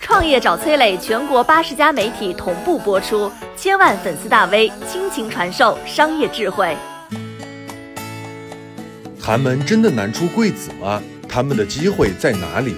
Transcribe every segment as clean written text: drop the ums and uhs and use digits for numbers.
创业找崔磊，全国80家媒体同步播出，千万粉丝大 V 倾情传授商业智慧。 寒门真的难出贵子吗？他们的机会在哪里？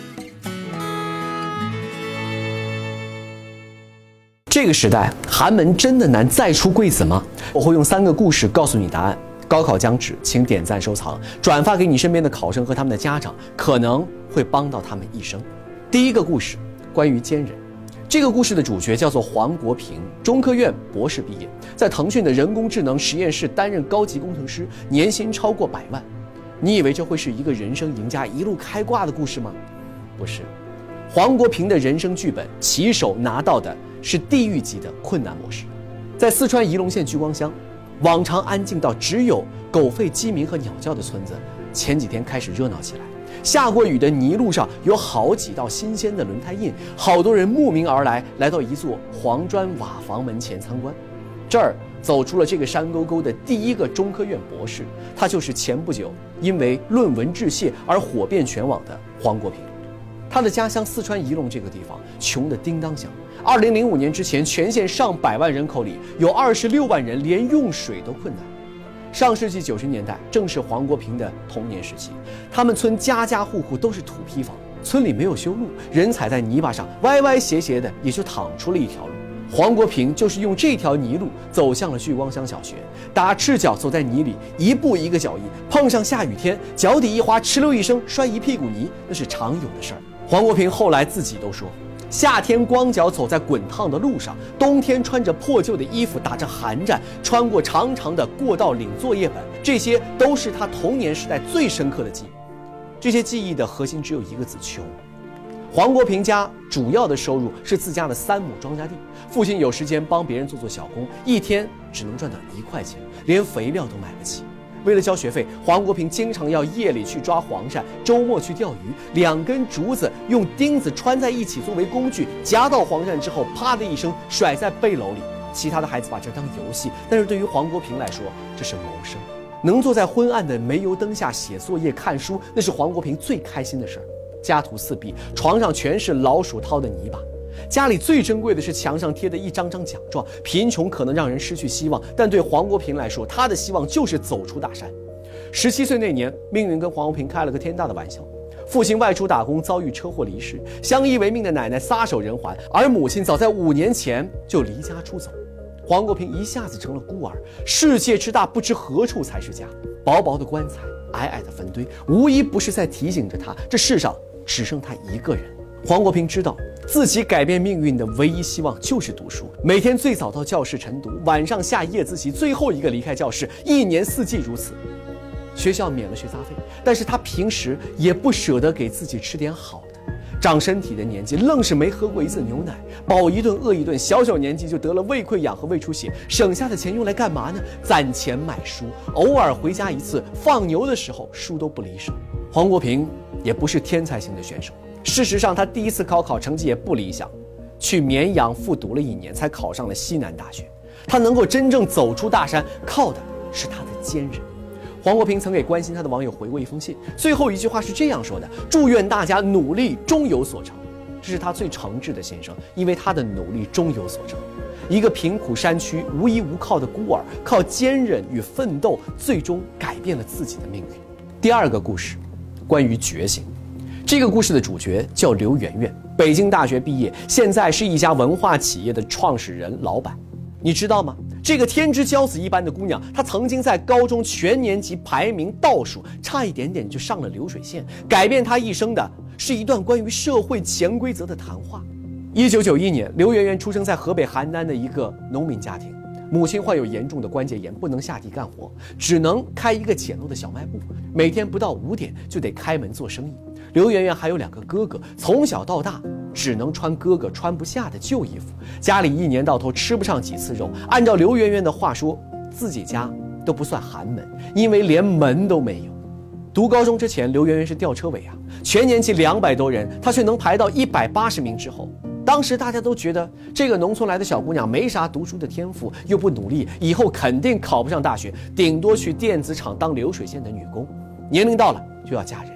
这个时代，寒门真的难再出贵子吗？我会用3个故事告诉你答案。高考将至，请点赞收藏，转发给你身边的考生和他们的家长，可能会帮到他们一生。第一个故事，关于坚韧。这个故事的主角叫做黄国平，中科院博士毕业，在腾讯的人工智能实验室担任高级工程师，年薪超过100万。你以为这会是一个人生赢家一路开挂的故事吗？不是，黄国平的人生剧本起手拿到的是地狱级的困难模式。在四川仪陇县聚光乡，往常安静到只有狗吠鸡鸣和鸟叫的村子，前几天开始热闹起来。下过雨的泥路上有好几道新鲜的轮胎印，好多人慕名而来，来到一座黄砖瓦房门前参观。这儿走出了这个山沟沟的第一个中科院博士，他就是前不久因为论文致谢而火遍全网的黄国平。他的家乡四川仪陇这个地方穷得叮当响，2005年之前，全县上百万人口里有26万人连用水都困难。上世纪90年代正是黄国平的童年时期，他们村家家户户都是土坯房，村里没有修路，人踩在泥巴上歪歪斜斜的，也就淌出了一条路。黄国平就是用这条泥路走向了聚光乡小学，打赤脚走在泥里，一步一个脚印，碰上下雨天，脚底一滑，哧溜一声摔一屁股泥，那是常有的事儿。黄国平后来自己都说，夏天光脚走在滚烫的路上，冬天穿着破旧的衣服打着寒战，穿过长长的过道领作业本，这些都是他童年时代最深刻的记忆。这些记忆的核心只有一个字：穷。黄国平家主要的收入是自家的3亩庄稼地，父亲有时间帮别人做小工，一天只能赚到1块钱，连肥料都买不起。为了交学费，黄国平经常要夜里去抓黄鳝，周末去钓鱼，2根竹子用钉子穿在一起作为工具，夹到黄鳝之后，啪的一声甩在背篓里。其他的孩子把这当游戏，但是对于黄国平来说，这是谋生。能坐在昏暗的煤油灯下写作业看书，那是黄国平最开心的事儿。家徒四壁，床上全是老鼠掏的泥巴。家里最珍贵的是墙上贴的一张张奖状。贫穷可能让人失去希望，但对黄国平来说，他的希望就是走出大山。17岁那年，命运跟黄国平开了个天大的玩笑。父亲外出打工遭遇车祸离世，相依为命的奶奶撒手人寰，而母亲早在5年前就离家出走。黄国平一下子成了孤儿，世界之大，不知何处才是家。薄薄的棺材，矮矮的坟堆，无一不是在提醒着他，这世上只剩他一个人。黄国平知道自己改变命运的唯一希望就是读书，每天最早到教室晨读，晚上下夜自习，最后一个离开教室，1年4季如此。学校免了学杂费，但是他平时也不舍得给自己吃点好的。长身体的年纪愣是没喝过1次牛奶，饱一顿饿一顿，小年纪就得了胃溃疡和胃出血，省下的钱用来干嘛呢？攒钱买书，偶尔回家1次，放牛的时候书都不离手。黄国平也不是天才型的选手，事实上他第1次高考成绩也不理想，去绵阳复读了1年才考上了西南大学。他能够真正走出大山，靠的是他的坚韧。黄国平曾给关心他的网友回过一封信，最后一句话是这样说的：祝愿大家努力终有所成。这是他最诚挚的心声，因为他的努力终有所成。一个贫苦山区无依无靠的孤儿，靠坚韧与奋斗，最终改变了自己的命运。第2个故事，关于觉醒。这个故事的主角叫刘媛媛，北京大学毕业，现在是一家文化企业的创始人、老板。你知道吗？这个天之骄子一般的姑娘，她曾经在高中全年级排名倒数，差一点点就上了流水线。改变她一生的是一段关于社会潜规则的谈话。1991年，刘媛媛出生在河北邯郸的一个农民家庭，母亲患有严重的关节炎，不能下地干活，只能开一个简陋的小卖部，每天不到5点就得开门做生意。刘媛媛还有2个哥哥，从小到大只能穿哥哥穿不下的旧衣服，家里一年到头吃不上几次肉。按照刘媛媛的话说，自己家都不算寒门，因为连门都没有。读高中之前，刘媛媛是吊车尾啊，全年级200多人，她却能排到180名之后。当时大家都觉得这个农村来的小姑娘没啥读书的天赋，又不努力，以后肯定考不上大学，顶多去电子厂当流水线的女工，年龄到了就要嫁人。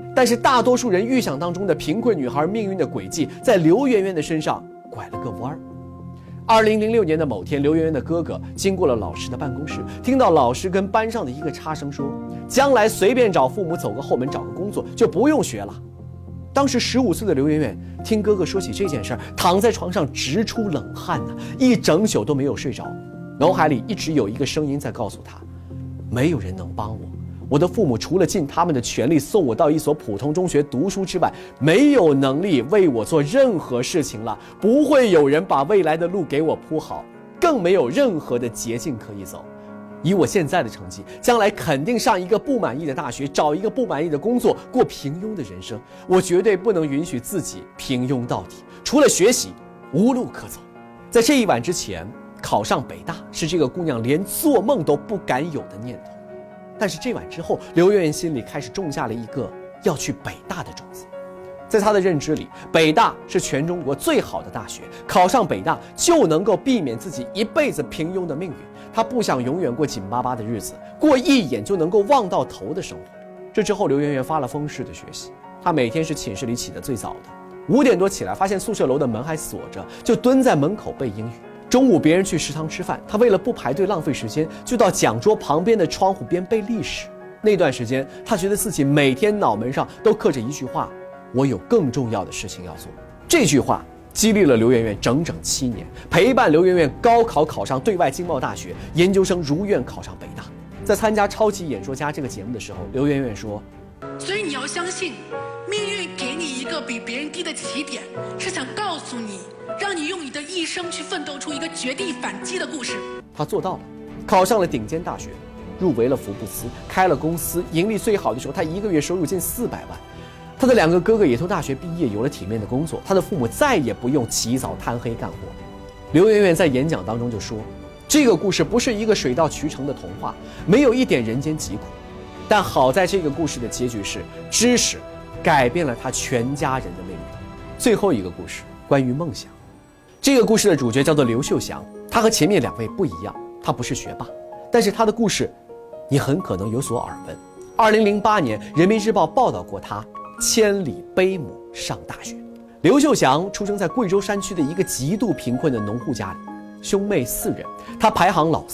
但是大多数人预想当中的贫困女孩命运的轨迹，在刘媛媛的身上拐了个弯儿。2006年的某天，刘媛媛的哥哥经过了老师的办公室，听到老师跟班上的一个差生说，将来随便找父母走个后门找个工作就不用学了。当时15岁的刘媛媛听哥哥说起这件事儿，躺在床上直出冷汗呐，一整宿都没有睡着，脑海里一直有一个声音在告诉她，没有人能帮我，我的父母除了尽他们的全力送我到一所普通中学读书之外，没有能力为我做任何事情了，不会有人把未来的路给我铺好，更没有任何的捷径可以走。以我现在的成绩，将来肯定上一个不满意的大学，找一个不满意的工作，过平庸的人生。我绝对不能允许自己平庸到底，除了学习无路可走。在这一晚之前，考上北大是这个姑娘连做梦都不敢有的念头。但是这晚之后，刘媛媛心里开始种下了一个要去北大的种子。在她的认知里，北大是全中国最好的大学，考上北大就能够避免自己一辈子平庸的命运。她不想永远过紧巴巴的日子，过一眼就能够望到头的生活。这之后，刘媛媛发了疯似的学习。她每天是寝室里起得最早的，5点多起来，发现宿舍楼的门还锁着，就蹲在门口背英语。中午别人去食堂吃饭，她为了不排队浪费时间，就到讲桌旁边的窗户边背历史。那段时间，她觉得自己每天脑门上都刻着一句话，我有更重要的事情要做。这句话激励了刘媛媛整整7年，陪伴刘媛媛高考考上对外经贸大学，研究生如愿考上北大。在参加《超级演说家》这个节目的时候，刘媛媛说， 所以你要相信，命运给你一个比别人低的起点，是想告诉你，让你用你的一生去奋斗出一个绝地反击的故事。 她做到了，考上了顶尖大学，入围了福布斯，开了公司，盈利最好的时候，她1个月收入近400万。他的2个哥哥也都大学毕业，有了体面的工作，他的父母再也不用起早贪黑干活。刘媛媛在演讲当中就说，这个故事不是一个水到渠成的童话，没有一点人间疾苦，但好在这个故事的结局是知识改变了他全家人的命运。最后一个故事关于梦想，这个故事的主角叫做刘秀祥，他和前面2位不一样，他不是学霸，但是他的故事你很可能有所耳闻。2008年人民日报报道过他千里背母上大学。刘秀祥出生在贵州山区的一个极度贫困的农户家里，兄妹4人，他排行老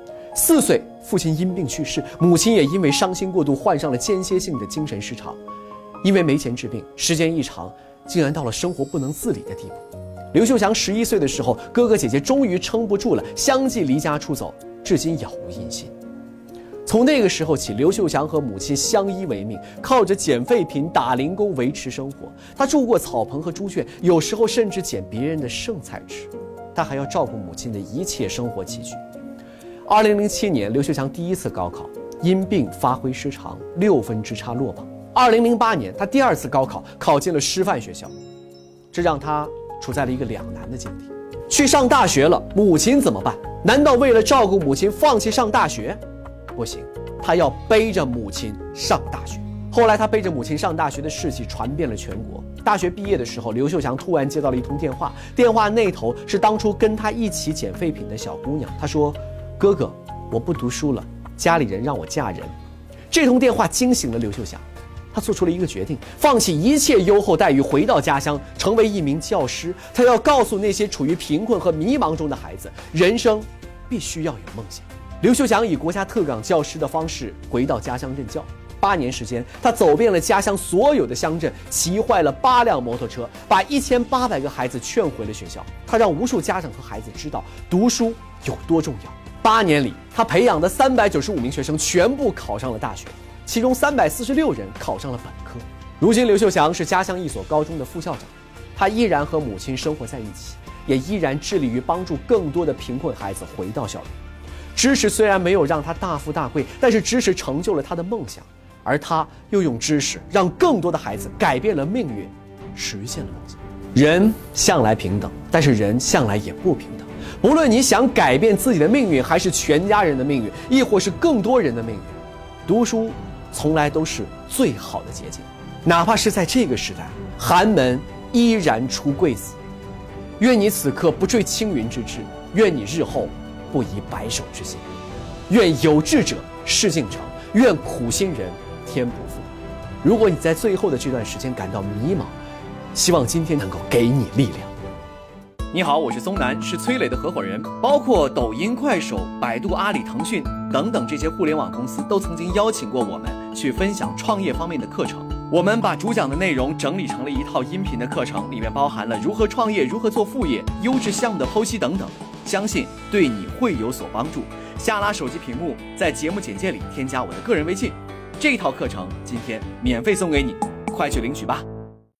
4。4岁，父亲因病去世，母亲也因为伤心过度患上了间歇性的精神失常。因为没钱治病，时间一长，竟然到了生活不能自理的地步。刘秀祥11岁的时候，哥哥姐姐终于撑不住了，相继离家出走，至今杳无音信。从那个时候起，刘秀祥和母亲相依为命，靠着捡废品、打零工维持生活。他住过草棚和猪圈，有时候甚至捡别人的剩菜吃。他还要照顾母亲的一切生活起居。2007年，刘秀祥第1次高考，因病发挥失常，6分之差落榜。2008年，他第2次高考，考进了师范学校，这让他处在了一个两难的境地。去上大学了，母亲怎么办？难道为了照顾母亲放弃上大学？不行，他要背着母亲上大学。后来他背着母亲上大学的事迹传遍了全国。大学毕业的时候，刘秀祥突然接到了一通电话，电话那头是当初跟他一起捡废品的小姑娘。她说，哥哥，我不读书了，家里人让我嫁人。这通电话惊醒了刘秀祥，他做出了一个决定，放弃一切优厚待遇，回到家乡，成为一名教师。他要告诉那些处于贫困和迷茫中的孩子，人生必须要有梦想。刘秀祥以国家特岗教师的方式回到家乡任教。8年时间，他走遍了家乡所有的乡镇，骑坏了8辆摩托车，把1800个孩子劝回了学校。他让无数家长和孩子知道读书有多重要。8年里，他培养的395名学生全部考上了大学，其中346人考上了本科。如今，刘秀祥是家乡一所高中的副校长，他依然和母亲生活在一起，也依然致力于帮助更多的贫困孩子回到校园。知识虽然没有让他大富大贵，但是知识成就了他的梦想，而他又用知识让更多的孩子改变了命运，实现了梦想。人向来平等，但是人向来也不平等。不论你想改变自己的命运，还是全家人的命运，亦或是更多人的命运，读书从来都是最好的捷径。哪怕是在这个时代，寒门依然出贵子。愿你此刻不坠青云之志，愿你日后不移白首之心。愿有志者事竟成，愿苦心人天不负。 如果你在最后的这段时间感到迷茫，希望今天能够给你力量。 你好，我是松南，是崔磊的合伙人。包括抖音、快手、百度、阿里、腾讯等等这些互联网公司都曾经邀请过我们去分享创业方面的课程。我们把主讲的内容整理成了一套音频的课程，里面包含了如何创业、如何做副业、优质项目的剖析等等，相信对你会有所帮助。下拉手机屏幕，在节目简介里添加我的个人微信，这套课程今天免费送给你，快去领取吧。